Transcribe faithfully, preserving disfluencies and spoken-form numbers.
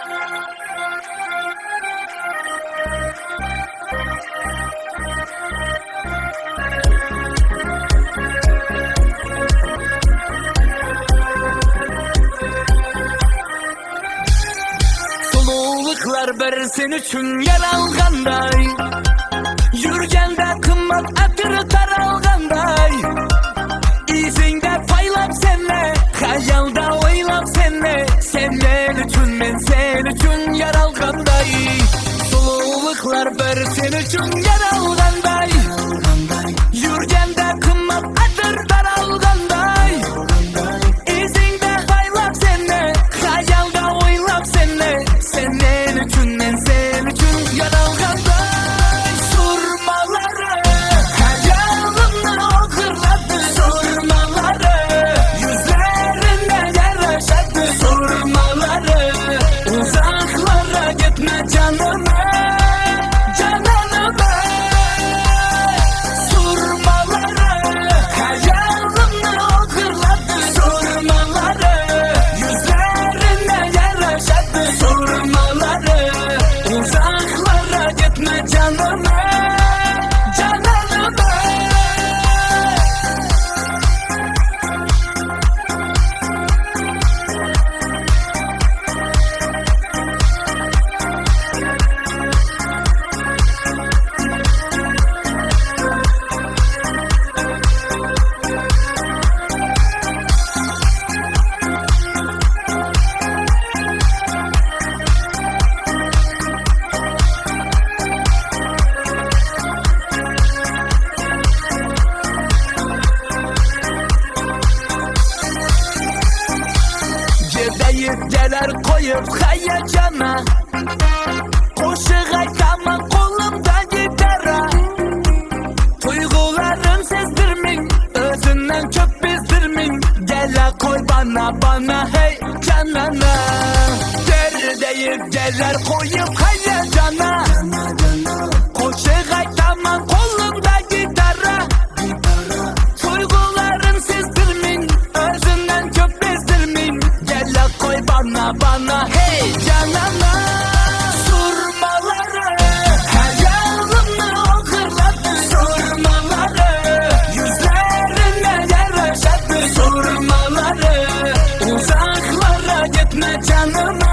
Soluluklar bir sen üçün yaralganday, yürgende kımmat atır taralganday. İzinde paylap senle, hayalda oylap senle, senle üçün men sen üçün yaralganday. Soluluklar bir sen üçün yaralganday, yürgende kımmat atır taralganday. İzinde paylap senle, hayalda oylap senle, senle üçün men sen üçün yaralganday. Surmaları hayalımla okırladı, sormaları yüzlerinde yaraşadı, sormaları uzaklara gitme canıma, cananıma. Surmaları hayalımla okırladı, sormaları yüzlerinde yaraşadı, sormaları uzaklara gitme canıma, cananıma. Gedeyip geler koyup hayacana, koşu haytama kolumda gitara. Duygularım sezdirmin, özünden çok bezdirmin. Gele koy bana bana hey canana. Gedeyip geler koyup hayacana, koşu haytama kolumda gitara. Duygularım sezdirmin, özünden çok bezdirmin. Gele koy bana bana hey canana. Surmaları hayalımla okırladı, sormaları yüzlerinde yaraşadı, sormaları uzaklara gitme canıma,